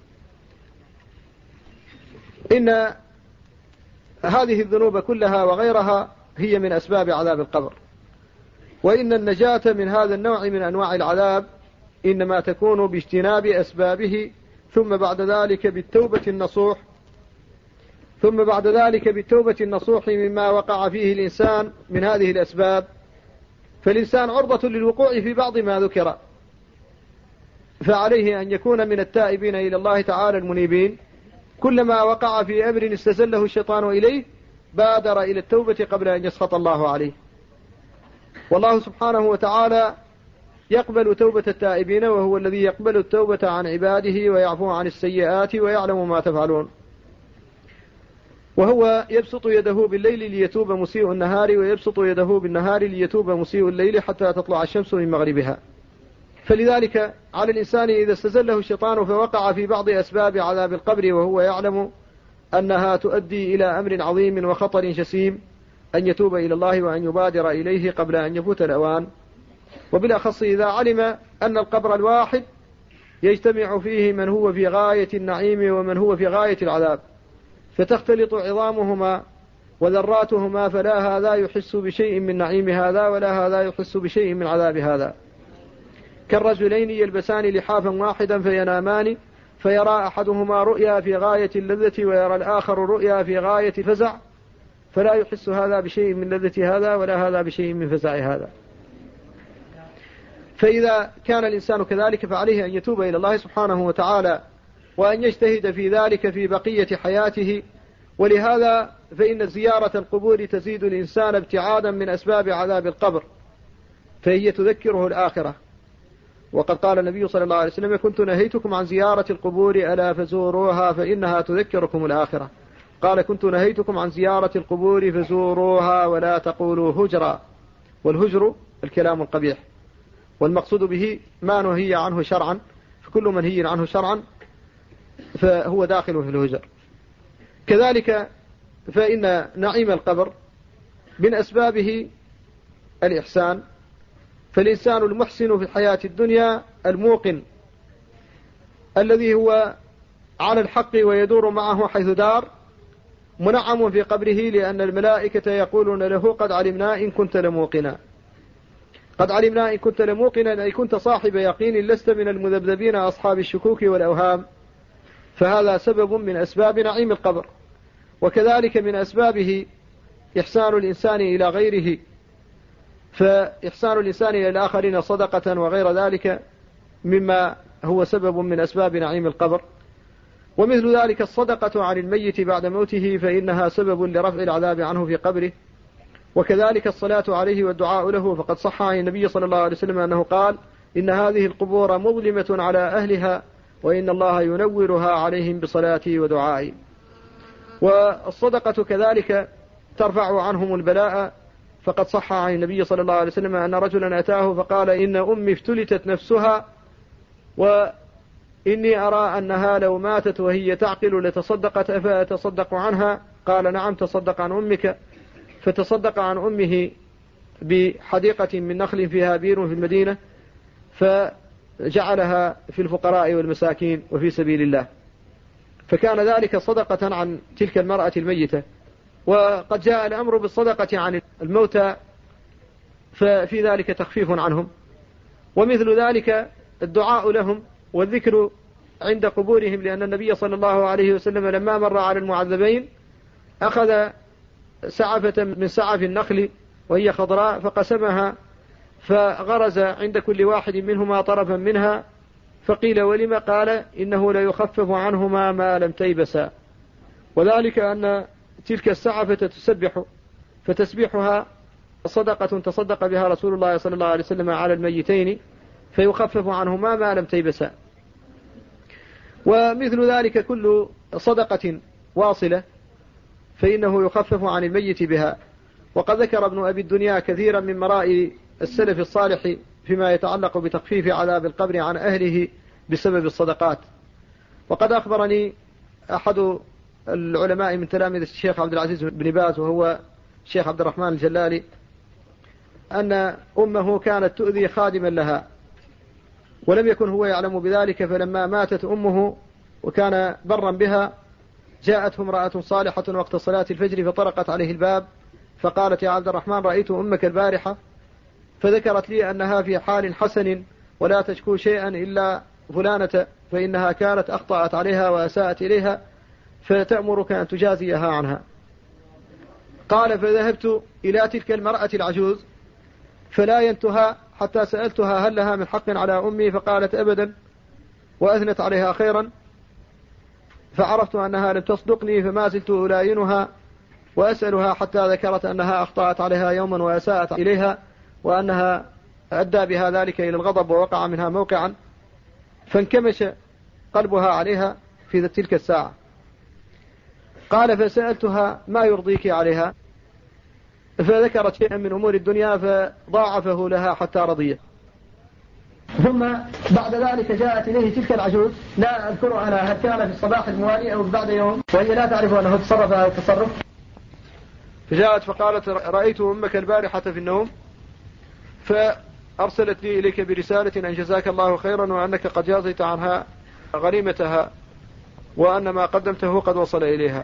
إن هذه الذنوب كلها وغيرها هي من أسباب عذاب القبر، وإن النجاة من هذا النوع من أنواع العذاب إنما تكون باجتناب أسبابه، ثم بعد ذلك بالتوبة النصوح ثم بعد ذلك بالتوبة النصوح مما وقع فيه الإنسان من هذه الأسباب. فالإنسان عرضة للوقوع في بعض ما ذكر، فعليه أن يكون من التائبين إلى الله تعالى المنيبين. كلما وقع في أمر استزله الشيطان إليه بادر إلى التوبة قبل أن يسخط الله عليه. والله سبحانه وتعالى يقبل توبة التائبين، وهو الذي يقبل التوبة عن عباده ويعفو عن السيئات ويعلم ما تفعلون. وهو يبسط يده بالليل ليتوب مسيء النهار، ويبسط يده بالنهار ليتوب مسيء الليل حتى تطلع الشمس من مغربها. فلذلك على الإنسان إذا استزله الشيطان فوقع في بعض أسباب عذاب القبر وهو يعلم أنها تؤدي إلى أمر عظيم وخطر جسيم، أن يتوب إلى الله وأن يبادر إليه قبل أن يفوت الأوان. وبالأخص إذا علم أن القبر الواحد يجتمع فيه من هو في غاية النعيم ومن هو في غاية العذاب، فتختلط عظامهما وذراتهما، فلا هذا يحس بشيء من نعيم هذا ولا هذا يحس بشيء من عذاب هذا. كالرجلين يلبسان لحافا واحدا فينامان، فيرى أحدهما رؤيا في غاية اللذة ويرى الآخر رؤيا في غاية الفزع، فلا يحس هذا بشيء من لذة هذا ولا هذا بشيء من فزع هذا. فإذا كان الإنسان كذلك فعليه أن يتوب إلى الله سبحانه وتعالى وأن يجتهد في ذلك في بقية حياته. ولهذا فإن زيارة القبور تزيد الإنسان ابتعادا من أسباب عذاب القبر، فهي تذكره الآخرة. وقد قال النبي صلى الله عليه وسلم: كنت نهيتكم عن زيارة القبور ألا فزوروها فإنها تذكركم الآخرة. قال: كنت نهيتكم عن زيارة القبور فزوروها ولا تقولوا هجرا. والهجر الكلام القبيح، والمقصود به ما نهي عنه شرعا، فكل منهي عنه شرعا فهو داخل في الهجر. كذلك فإن نعيم القبر من أسبابه الإحسان، فالإنسان المحسن في الحياة الدنيا الموقن الذي هو على الحق ويدور معه حيث دار منعم في قبره، لأن الملائكة يقولون له: قد علمنا إن كنت لموقنا. قد علمنا إن كنت لموقنا أي كنت صاحب يقين لست من المذبذبين أصحاب الشكوك والأوهام. فهذا سبب من أسباب نعيم القبر. وكذلك من أسبابه إحسان الإنسان إلى غيره، فإحسان الإنسان إلى الآخرين صدقة وغير ذلك مما هو سبب من أسباب نعيم القبر. ومثل ذلك الصدقة عن الميت بعد موته، فإنها سبب لرفع العذاب عنه في قبره. وكذلك الصلاة عليه والدعاء له، فقد صح عن النبي صلى الله عليه وسلم أنه قال: إن هذه القبور مظلمة على أهلها وإن الله ينورها عليهم بصلاتي ودعائي. والصدقة كذلك ترفع عنهم البلاء، فقد صح عن النبي صلى الله عليه وسلم أن رجلا أتاه فقال: إن أمي افتلتت نفسها وإني أرى أنها لو ماتت وهي تعقل لتصدقت أفأتصدق عنها؟ قال: نعم، تصدق عن أمك. فتصدق عن أمه بحديقة من نخل فيها بير في المدينة، فجعلها في الفقراء والمساكين وفي سبيل الله، فكان ذلك صدقة عن تلك المرأة الميتة. وقد جاء الأمر بالصدقة عن الموتى، ففي ذلك تخفيف عنهم. ومثل ذلك الدعاء لهم والذكر عند قبورهم، لأن النبي صلى الله عليه وسلم لما مر على المعذبين أخذ سعفة من سعف النخل وهي خضراء فقسمها، فغرز عند كل واحد منهما طرفا منها، فقيل: ولما؟ قال: إنه لا يخفف عنهما ما لم تيبسا. وذلك أن تلك السعفة تسبح، فتسبيحها صدقة تصدق بها رسول الله صلى الله عليه وسلم على الميتين، فيخفف عنهما ما لم تيبسا. ومثل ذلك كل صدقة واصلة فإنه يخفف عن الميت بها. وقد ذكر ابن أبي الدنيا كثيرا من مرائي السلف الصالح فيما يتعلق بتخفيف عذاب القبر عن أهله بسبب الصدقات. وقد أخبرني أحد العلماء من تلاميذ الشيخ عبد العزيز بن باز وهو الشيخ عبد الرحمن الجلالي أن أمه كانت تؤذي خادما لها، ولم يكن هو يعلم بذلك، فلما ماتت أمه وكان برا بها جاءته امرأة صالحة وقت صلاة الفجر فطرقت عليه الباب فقالت: يا عبد الرحمن، رأيت أمك البارحة فذكرت لي أنها في حال حسن ولا تشكو شيئا إلا فلانة، فإنها كانت أخطأت عليها وأساءت إليها فتأمرك أن تجازيها عنها. قال: فذهبت إلى تلك المرأة العجوز فلا ينتهى حتى سألتها: هل لها من حق على أمي؟ فقالت: أبدا، وأثنت عليها خيرا، فعرفت أنها لم تصدقني فما زلت ألاينها وأسألها حتى ذكرت أنها أخطأت عليها يوما وأساءت إليها، وأنها أدى بها ذلك إلى الغضب ووقع منها موقعا، فانكمش قلبها عليها في تلك الساعة. قال: فسألتها: ما يرضيك عليها؟ فذكرت شيئا من أمور الدنيا فضاعفه لها حتى رضيت. ثم بعد ذلك جاءت إليه تلك العجوز، لا أذكر أنا هل كان في الصباح الموالي أو بعد يوم، وهي لا تعرف أنه تصرف هذا التصرف. فجاءت فقالت: رأيت أمك البارحة في النوم فأرسلت لي إليك برسالة أن جزاك الله خيرا وأنك قد جازيت عنها غريمتها وأن ما قدمته قد وصل إليها.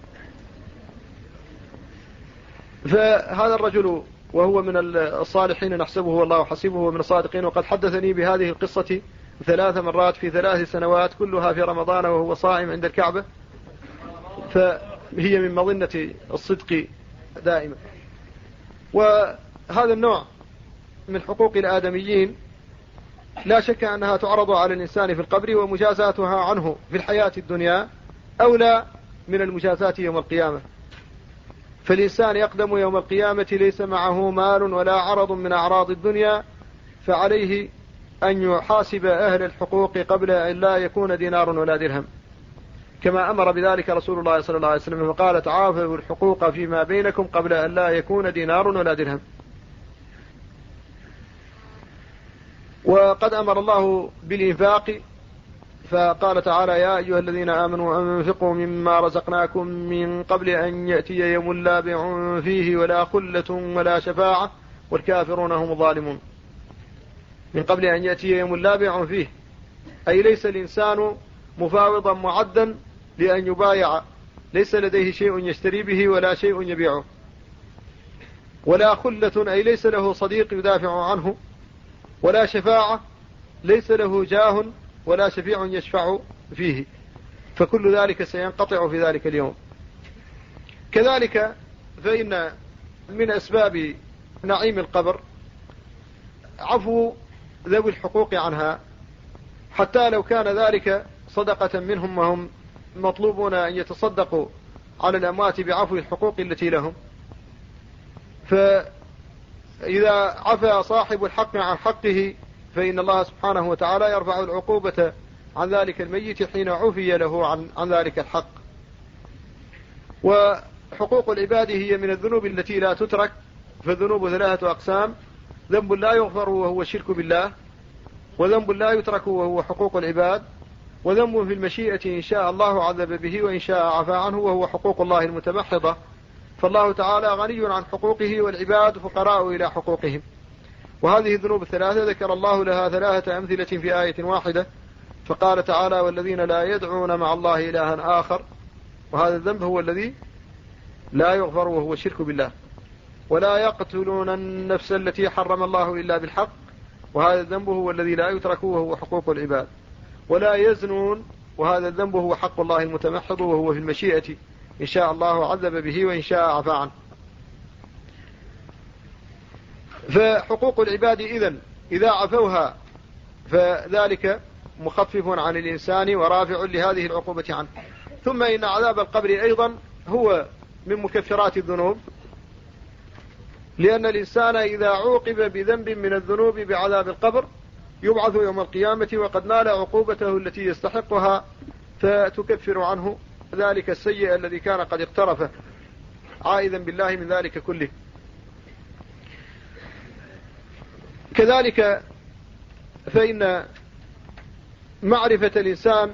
فهذا الرجل وهو من الصالحين نحسبه والله حسيبه من الصادقين، وقد حدثني بهذه القصة ثلاث مرات في ثلاث سنوات كلها في رمضان وهو صائم عند الكعبة، فهي من مظنة الصدق دائما. وهذا النوع من حقوق الآدميين لا شك أنها تعرض على الإنسان في القبر، ومجازاتها عنه في الحياة الدنيا أولى من المجازات يوم القيامة. فالإنسان يقدم يوم القيامة ليس معه مال ولا عرض من أعراض الدنيا، فعليه أن يحاسب أهل الحقوق قبل أن لا يكون دينار ولا درهم، كما أمر بذلك رسول الله صلى الله عليه وسلم فقال: تعافوا الحقوق فيما بينكم قبل أن لا يكون دينار ولا درهم. وقد أمر الله بالإنفاق فقال تعالى: يا أيها الذين آمنوا أنفقوا مما رزقناكم من قبل أن يأتي يوم لا بيع فيه ولا خلة ولا شفاعة والكافرون هم الظالمون. من قبل أن يأتي يوم لا بيع فيه، أي ليس الإنسان مفاوضا معدا لأن يبايع، ليس لديه شيء يشتري به ولا شيء يبيعه. ولا خلة، أي ليس له صديق يدافع عنه. ولا شفاعة، ليس له جاه ولا شفيع يشفع فيه. فكل ذلك سينقطع في ذلك اليوم. كذلك فإن من أسباب نعيم القبر عفو ذوي الحقوق عنها، حتى لو كان ذلك صدقة منهم وهم مطلوبون أن يتصدقوا على الأموات بعفو الحقوق التي لهم. فإذا عفى صاحب الحق عن حقه فإن الله سبحانه وتعالى يرفع العقوبة عن ذلك الميت حين عفي له عن, عن ذلك الحق. وحقوق العباد هي من الذنوب التي لا تترك، فالذنوب ثلاثة أقسام: ذنب لا يغفر وهو الشرك بالله، وذنب لا يترك وهو حقوق العباد، وذنب في المشيئة إن شاء الله عذب به وإن شاء عفى عنه وهو حقوق الله المتمحضة. فالله تعالى غني عن حقوقه والعباد فقراء إلى حقوقهم. وهذه الذنوب الثلاثة ذكر الله لها ثلاثة أمثلة في آية واحدة، فقال تعالى: والذين لا يدعون مع الله إلها آخر. وهذا الذنب هو الذي لا يغفر وهو الشرك بالله. ولا يقتلون النفس التي حرم الله إلا بالحق. وهذا الذنب هو الذي لا يترك وهو حقوق العباد. ولا يزنون، وهذا الذنب هو حق الله المتمحض وهو في المشيئة إن شاء الله عذب به وإن شاء عفى عنه. فحقوق العباد إذن إذا عفوها فذلك مخفف عن الإنسان ورافع لهذه العقوبة عنه. ثم إن عذاب القبر أيضا هو من مكفرات الذنوب، لأن الإنسان إذا عوقب بذنب من الذنوب بعذاب القبر يبعث يوم القيامة وقد نال عقوبته التي يستحقها، فتكفر عنه ذلك السيء الذي كان قد اقترفه عائذا بالله من ذلك كله. كذلك فإن معرفة الإنسان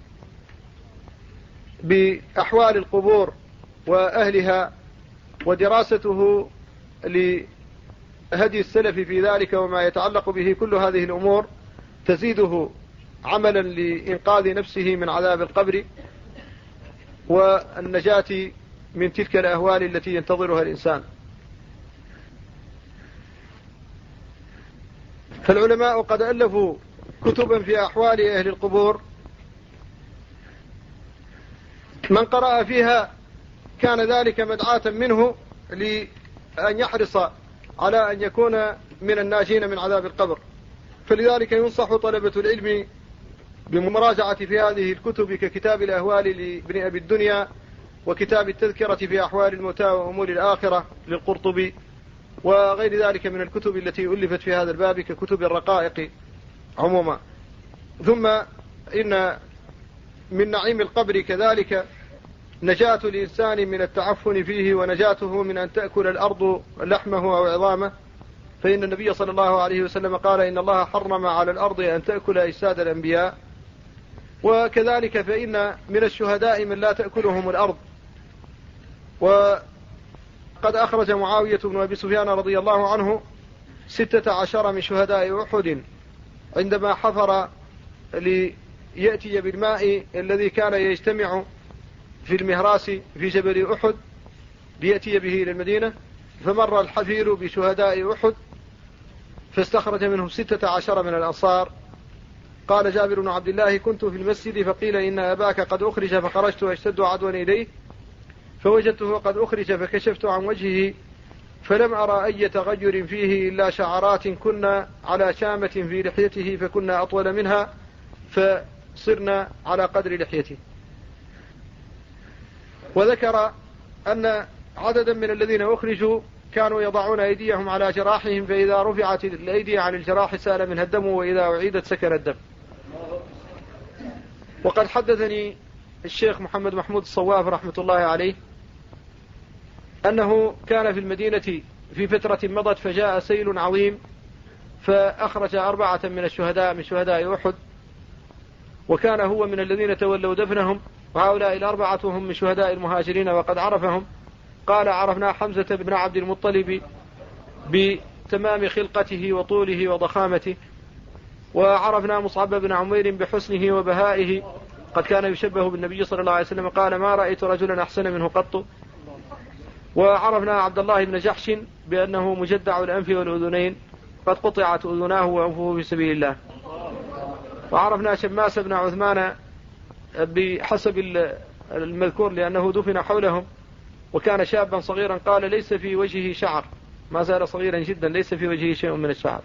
بأحوال القبور وأهلها ودراسته لهدي السلف في ذلك وما يتعلق به، كل هذه الأمور تزيده عملا لإنقاذ نفسه من عذاب القبر والنجاة من تلك الأهوال التي ينتظرها الإنسان. فالعلماء قد ألفوا كتبا في أحوال أهل القبور، من قرأ فيها كان ذلك مدعاة منه لأن يحرص على أن يكون من الناجين من عذاب القبر. فلذلك ينصح طلبة العلم بمراجعة في هذه الكتب ككتاب الأهوال لابن أبي الدنيا، وكتاب التذكرة في أحوال الموتى وأمور الآخرة للقرطبي، وغير ذلك من الكتب التي ألفت في هذا الباب ككتب الرقائق عموما. ثم إن من نعيم القبر كذلك نجاة الإنسان من التعفن فيه، ونجاته من أن تأكل الأرض لحمه أو عظامه. فإن النبي صلى الله عليه وسلم قال: إن الله حرم على الأرض أن تأكل أجساد الأنبياء. وكذلك فإن من الشهداء من لا تأكلهم الأرض. وقد أخرج معاوية بن أبي سفيان رضي الله عنه ستة عشر من شهداء أحد عندما حفر ليأتي بالماء الذي كان يجتمع في المهراس في جبل أحد ليأتي به إلى المدينة، فمر الحفير بشهداء أحد فاستخرج منهم ستة عشر من الأنصار. قال جابر بن عبد الله: كنت في المسجد فقيل إن أباك قد أخرج، فخرجت واشتد عدوا إليه فوجدته قد أخرج فكشفت عن وجهه فلم أرى أي تغير فيه إلا شعرات كنا على شامة في لحيته فكنا أطول منها فصرنا على قدر لحيته. وذكر أن عددا من الذين أخرجوا كانوا يضعون أيديهم على جراحهم فإذا رفعت الأيدي عن الجراح سال منها الدم وإذا أعيدت سكن الدم. وقد حدثني الشيخ محمد محمود الصواف رحمة الله عليه أنه كان في المدينة في فترة مضت فجاء سيل عظيم فأخرج أربعة من الشهداء من شهداء أحد، وكان هو من الذين تولوا دفنهم، وهؤلاء الأربعة هم من شهداء المهاجرين وقد عرفهم. قال عرفنا حمزة بن عبد المطلب بتمام خلقته وطوله وضخامته، وعرفنا مصعب بن عمير بحسنه وبهائه قد كان يشبه بالنبي صلى الله عليه وسلم، قال ما رأيت رجلا أحسن منه قط. وعرفنا عبد الله بن جحش بأنه مجدع الأنف والأذنين قد قطعت أذناه وأنفه في سبيل الله. وعرفنا شماس بن عثمان بحسب المذكور لأنه دفن حولهم وكان شابا صغيرا، قال ليس في وجهه شعر، ما زال صغيرا جدا ليس في وجهه شيء من الشعر.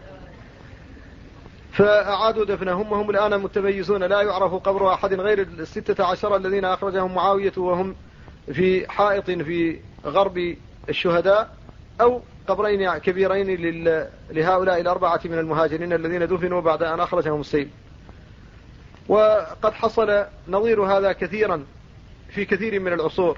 فأعادوا دفنهم وهم الآن متميزون، لا يعرف قبر أحد غير الستة عشر الذين أخرجهم معاوية وهم في حائط في غرب الشهداء، أو قبرين كبيرين لهؤلاء الأربعة من المهاجرين الذين دفنوا بعد أن أخرجهم السيل. وقد حصل نظير هذا كثيرا في كثير من العصور.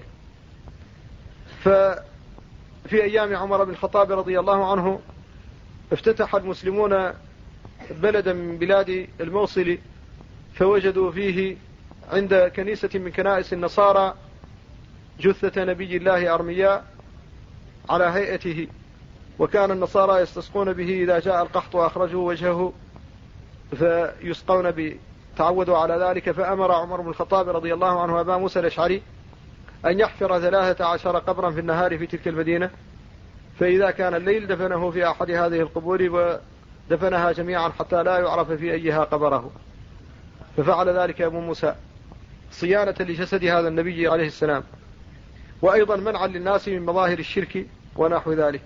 ففي أيام عمر بن الخطاب رضي الله عنه افتتح المسلمون بلدا من بلاد الموصل فوجدوا فيه عند كنيسة من كنائس النصارى جثة نبي الله أرمياء على هيئته، وكان النصارى يستسقون به إذا جاء القحط وأخرجوا وجهه فيسقون به، تعودوا على ذلك. فأمر عمر بن الخطاب رضي الله عنه أبا موسى الأشعري أن يحفر ثلاثة عشر قبرا في النهار في تلك المدينة، فإذا كان الليل دفنه في أحد هذه القبور ودفنها جميعا حتى لا يعرف في أيها قبره. ففعل ذلك أبو موسى صيانة لجسد هذا النبي عليه السلام، وأيضا منعا للناس من مظاهر الشرك ونحو ذلك.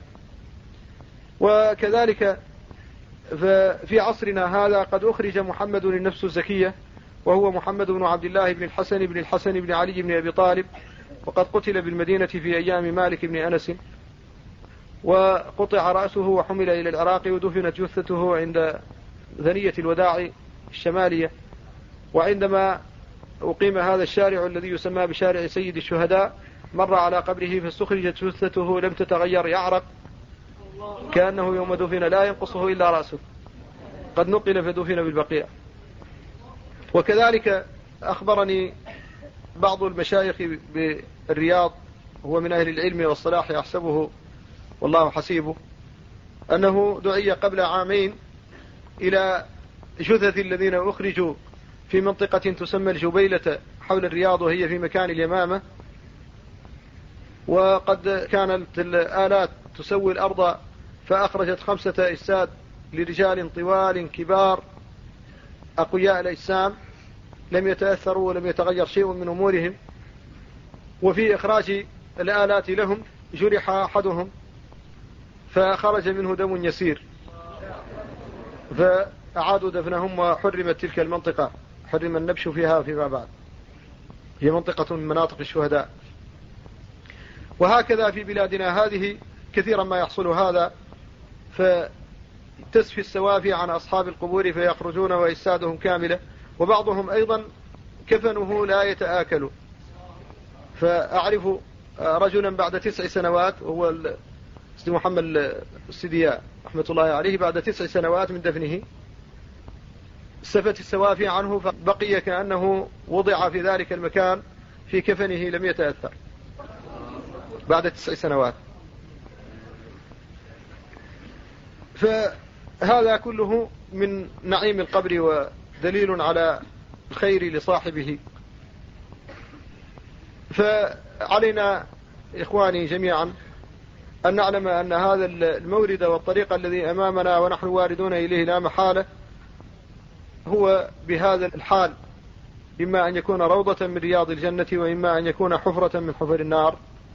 وكذلك في عصرنا هذا قد أخرج محمد النفس الزكية، وهو محمد بن عبد الله بن الحسن بن الحسن بن علي بن أبي طالب، وقد قتل بالمدينة في أيام مالك بن أنس، وقطع رأسه وحمل إلى العراق ودفنت جثته عند ثنية الوداع الشمالية. وعندما أقيم هذا الشارع الذي يسمى بشارع سيد الشهداء مر على قبره فاستخرجت جثته لم تتغير، يعرق كأنه يوم دفن لا ينقصه إلا رأسه، قد نقل فدفن بالبقيع. وكذلك أخبرني بعض المشايخ بالرياض، هو من أهل العلم والصلاح يحسبه والله حسيبه، أنه دعي قبل عامين إلى جثث الذين أخرجوا في منطقة تسمى الجبيلة حول الرياض وهي في مكان اليمامة، وقد كانت الآلات تسوي الأرض فأخرجت خمسة أجساد لرجال طوال كبار أقوياء الأجسام لم يتأثروا ولم يتغير شيء من أمورهم. وفي إخراج الآلات لهم جرح أحدهم فخرج منه دم يسير، فأعادوا دفنهم وحرمت تلك المنطقة، حرم النبش فيها فيما بعد، هي منطقة من مناطق الشهداء. وهكذا في بلادنا هذه كثيرا ما يحصل هذا، فتسفي السوافي عن أصحاب القبور فيخرجون وإجسادهم كاملة، وبعضهم أيضا كفنه لا يتآكل. فأعرف رجلا بعد تسع سنوات وهو سيد محمد السدياء رحمة الله عليه، بعد تسع سنوات من دفنه سفت السوافي عنه فبقي كأنه وضع في ذلك المكان في كفنه لم يتأثر بعد تسع سنوات. فهذا كله من نعيم القبر ودليل على الخير لصاحبه. فعلينا إخواني جميعا أن نعلم أن هذا المورد والطريق الذي أمامنا ونحن واردون إليه لا محالة هو بهذا الحال، إما أن يكون روضة من رياض الجنة وإما أن يكون حفرة من حفر النار،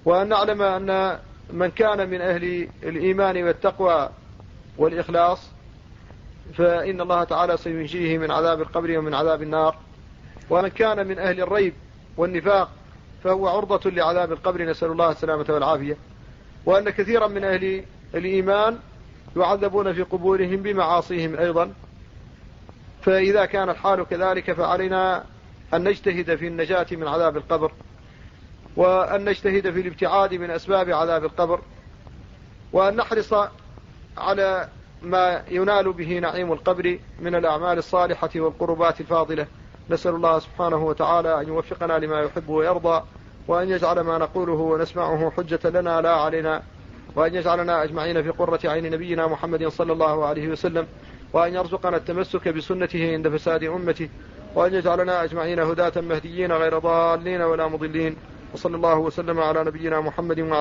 وأن نعلم أن من كان من أهل الإيمان والتقوى والإخلاص فإن الله تعالى سينجيه من عذاب القبر ومن عذاب النار، ومن كان من أهل الريب والنفاق فهو عرضة لعذاب القبر، نسأل الله السلامة والعافية. وأن كثيرا من أهل الإيمان يعذبون في قبورهم بمعاصيهم أيضا، فإذا كان الحال كذلك فعلينا أن نجتهد في النجاة من عذاب القبر، وأن نجتهد في الابتعاد من أسباب عذاب القبر، وأن نحرص على ما ينال به نعيم القبر من الأعمال الصالحة والقربات الفاضلة. نسأل الله سبحانه وتعالى أن يوفقنا لما يحب ويرضى، وأن يجعل ما نقوله ونسمعه حجة لنا لا علينا، وأن يجعلنا أجمعين في قرة عين نبينا محمد صلى الله عليه وسلم، وأن يرزقنا التمسك بسنته عند فساد أمته، وأن يجعلنا أجمعين هداة مهديين غير ضالين ولا مضلين. وصلى الله وسلم على نبينا محمد وعلى